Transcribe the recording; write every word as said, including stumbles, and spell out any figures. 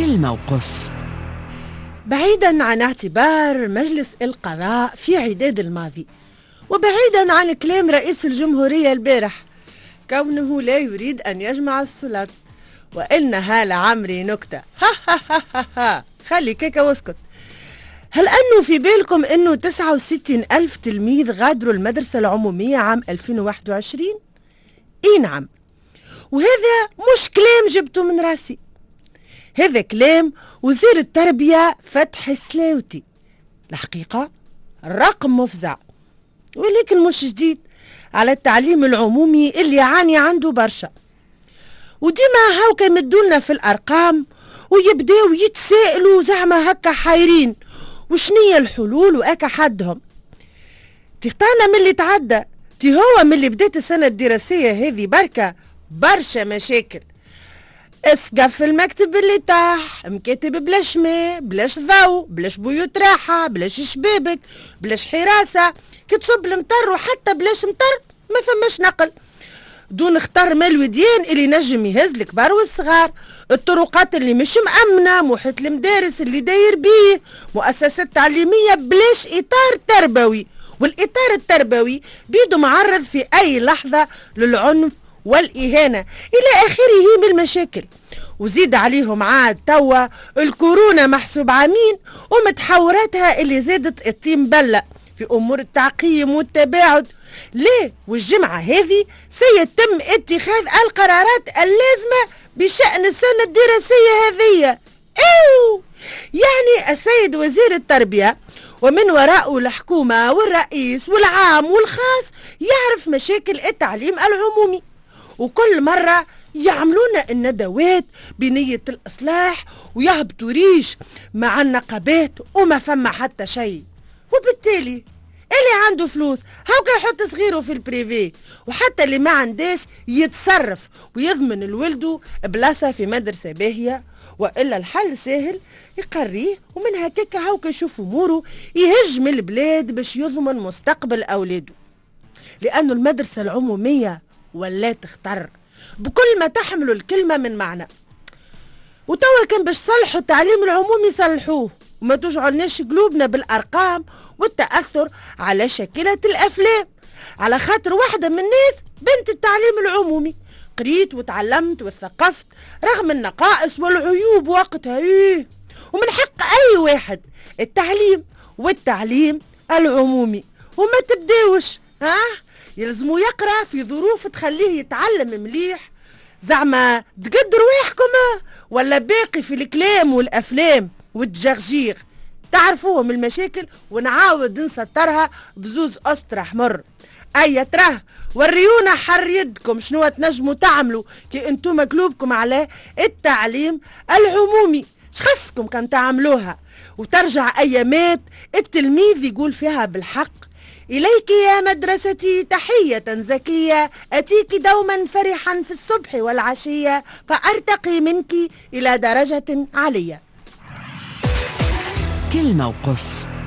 كلمة وقص. بعيدا عن اعتبار مجلس القضاء في عداد الماضي، وبعيدا عن كلام رئيس الجمهورية البارح كونه لا يريد أن يجمع السلطات، وإنها لعمري نكتة ها ها ها ها ها خلي كيكا واسكت. هل أنه في بالكم أنه تسعة وستين ألف تلميذ غادروا المدرسة العمومية عام ألفين وواحد وعشرين؟ إي نعم، وهذا مش كلام جبته من راسي، هذا كلام وزير التربية فتحي السلاوتي. الحقيقة الرقم مفزع، ولكن مش جديد على التعليم العمومي اللي يعاني عنده برشا، وديما هاوكا يمدولنا في الأرقام ويبداو يتسائلوا زعما هكا حايرين وشنية الحلول وأكا حدهم. تقطعنا من اللي تعدى تي هو من اللي بدات السنة الدراسية هذه بركة برشا مشاكل. اسقف المكتب اللي تحت مكاتب بلاش ماء بلاش ضوء بلاش بيوت راحة بلاش شبابك بلاش حراسة، كي تصب المطر وحتى بلاش مطر ما فماش نقل، دون اختار مال وديان اللي نجم يهز الكبار والصغار، الطرقات اللي مش مأمنة، محيط المدارس اللي داير بيه، مؤسسات تعليمية بلاش إطار تربوي، والإطار التربوي بيدو معرض في أي لحظة للعنف والإهانة إلى آخره من المشاكل. وزيد عليهم عاد توا الكورونا محسوب عامين ومتحوراتها اللي زادت الطين بلة في أمور التعقيم والتباعد. ليه؟ والجمعة هذه سيتم اتخاذ القرارات اللازمة بشأن السنة الدراسية هذه. ايوه، يعني السيد وزير التربية ومن وراءه الحكومة والرئيس والعام والخاص يعرف مشاكل التعليم العمومي، وكل مرة يعملون الندوات بنية الإصلاح ويهبطوا ريش مع النقابات وما فما حتى شيء. وبالتالي اللي عنده فلوس هاكا يحط صغيره في البريفي، وحتى اللي ما عنداش يتصرف ويضمن الولده بلاصة في مدرسة باهية، وإلا الحل سهل يقريه ومن هكاك هاكا يشوف أموره يهجم البلاد باش يضمن مستقبل أولاده. لأنه المدرسة العمومية ولا تختار بكل ما تحمل الكلمة من معنى، وتوا كان باش صلحوا التعليم العمومي صلحوه وما تجعلناش قلوبنا بالأرقام والتأثر على شكلة الأفلام، على خاطر واحدة من الناس بنت التعليم العمومي قريت وتعلمت وثقفت رغم النقائص والعيوب وقتها ايه، ومن حق أي واحد التعليم والتعليم العمومي، وما تبداوش ها يلزموا يقرأ في ظروف تخليه يتعلم مليح. زعما تقدر رواحكم ولا باقي في الكلام والأفلام والتجغجيغ؟ تعرفوهم المشاكل ونعاود نسطرها بزوز أسطر حمر. أي تراه وريونا حر يدكم شنو تنجموا تعملوا كي انتم قلوبكم على التعليم العمومي، شخصكم كان تعملوها وترجع أيامات التلميذ يقول فيها بالحق: إليك يا مدرستي تحية زكية، أتيك دوما فرحا في الصبح والعشية، فأرتقي منك إلى درجة عالية. كلمة وقص.